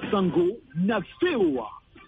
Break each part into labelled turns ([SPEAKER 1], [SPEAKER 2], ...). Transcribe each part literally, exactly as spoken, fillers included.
[SPEAKER 1] Sango na fewa.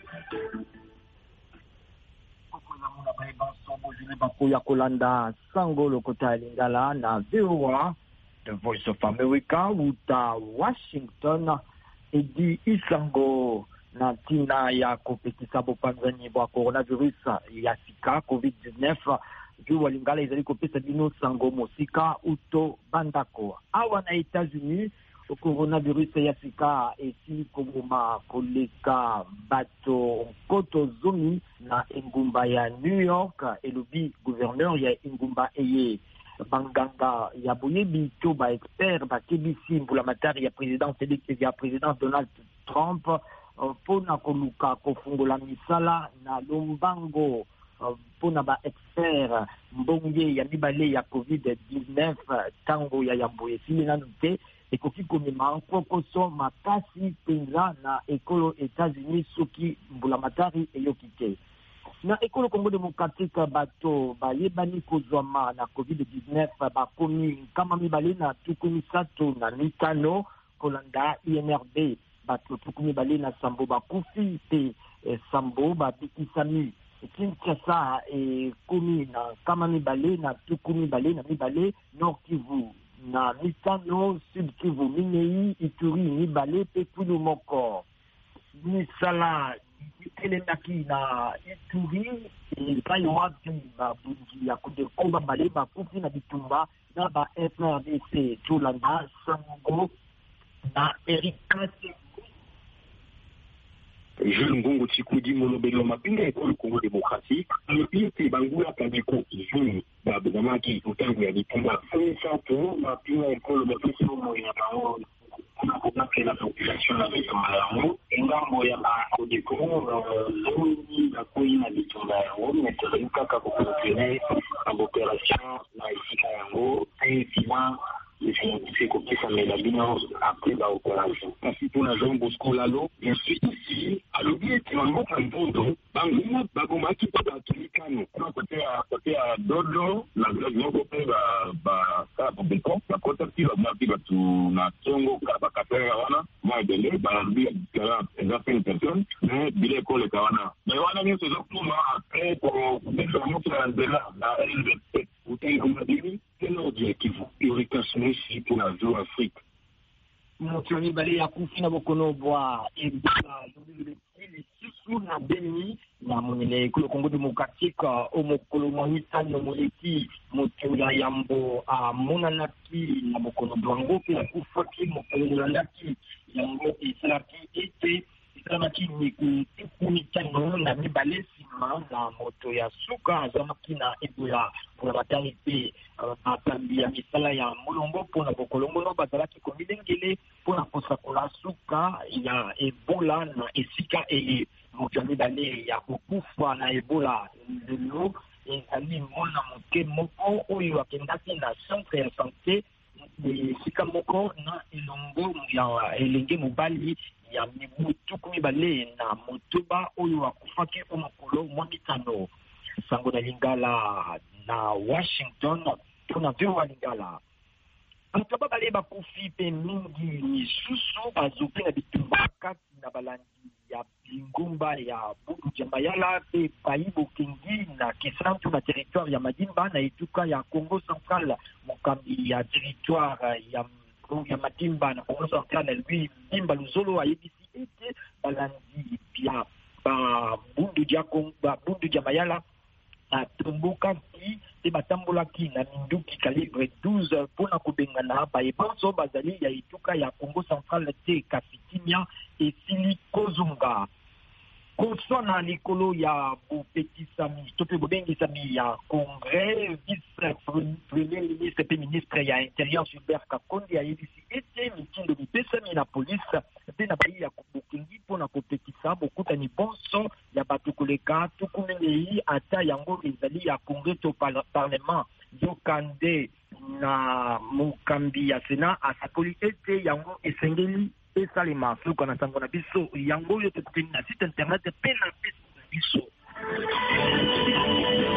[SPEAKER 2] Ya Kolanda Sango Lokota Lingala na V O A, The Voice of America, uta Washington, edi Isango na tina ya kopekisa bopanzani bwa coronavirus ya sika covid dix-neuf juu walingala izali kopesa bino sango mosika uto bandako. Awa na Etats-Unis, coronavirus ya sika esi kongoma koleka bato koto zomi na engumba ya New York, elobi gouverneur ya engumba eye. Banganga ya boyebi to ba expert ba K B C mbula matari ya président ya président Donald Trump pona koluka kofungola misala na lombango pona ba expert mbonge ya mibale ya covid dix-neuf tango ya yambo esili nanu te ekoki komema kokoso makasi penza na ekolo États-Unis soki mbula matari eyoki te. Na ekolo Congo démocratique bato bayebani kozwama na covid dix-neuf bakomi kama mibale na tuku misato na mitano kolanda I N R B. Bato tuku mibale na sambo bakufi te eh, sambo babikisami. Kinshasa e komi na kama mibale na tuku mibale na mibale Nord Kivu na mitano Sud Kivu Minei Ituri mibale pe Kwilu moko. Misala Telemaki na Ituri epai wapi babungi ya kudekomba bale bakufi na bitumba na ba F R D C Tolanda Sango na Erika
[SPEAKER 3] Jeune Ngongo Chikudi Monobelo Mapinga École Congo démocratique le pire Bangula Kabeko jeune Babamaki utangu ya bitumba sasa tu Mapinga École Mapinga Moya Bao kuna la population na bitumba yao ngambo ya kodeko zoni na kuina bitumba yao meteleka kwa kuendelea na operation na isika yango effectivement c'est comme ça mais la bino après la opération parce pour la Jean Bosco Lalo je suis ici à l'objet de mon mot banguma bagoma qui pas tulikano côté à côté à Dodo la grande côté ba ba ça Beko la côté qui va marquer tu na Tongo ba kapera wana moi de le ba bi kala exactement personne mais bile école kawana mais wana ni c'est tout après pour faire notre de là la L V P ou t'es comme dit c'est l'objectif irritation ici pour la zone Afrique.
[SPEAKER 2] Motoni bale ya kufi na bokono bwa Ebola yobile kili susu na Beni na monele ko Congo démocratique o mokolo monita no moleki motola yambo a monanaki na bokono bwango pe ya kufaki mokolo landaki yambo isalaki ete isalaki ni kumitano na mibale sima na moto ya suka zamaki na Ebola pour batali pe atambi ya misala ya mulongo pona bokolongo no bazalaki komilengele pona kosakola suka ya Ebola na esika ele mojami bale ya kokufa na Ebola lelo ezali mona moke moko oyo akendaki na centre ya santé esika moko na elongo ya elenge mobali ya mibu tuku mibale na motoba oyo akufaki omokolo mwa mitano. Sango na Lingala na Washington tuna vyo Lingala ataba bale bakufi pe mingi ni susu bazupe na bitumba kati na balandi ya bingumba ya Bundu Jamayala pe Paibo Kingi na Kisantu na territoire ya Madimba na etuka ya Congo Central mokambi ya territoire ya ya Madimba na Congo Central lui Mimba Luzolo a yebisi ete balandi pia ba Bundu dia Kongo Bundu Jamayala a tomboka ki te batambola ki na minduki calibre douze pona kubengana ba ebanso bazali ya etuka ya Congo Central te Kasitimia et Sili Kozunga konsona likolo ya bopetisami tope bobengisami ya congrès vice premier ministre pe ministre ya intérieur Gilbert Kakonde ya yebisi ete mitindo mipesami na police pe na bai ya kubukingi pona kopetisa bokutani bonso ya bato koleka tukumenei ata yango ezali ya congrès to parlement yokande na mokambi ya Sénat asakoli ete yango esengeli esalema suka na sango na biso yango yo te na site internet pe na biso.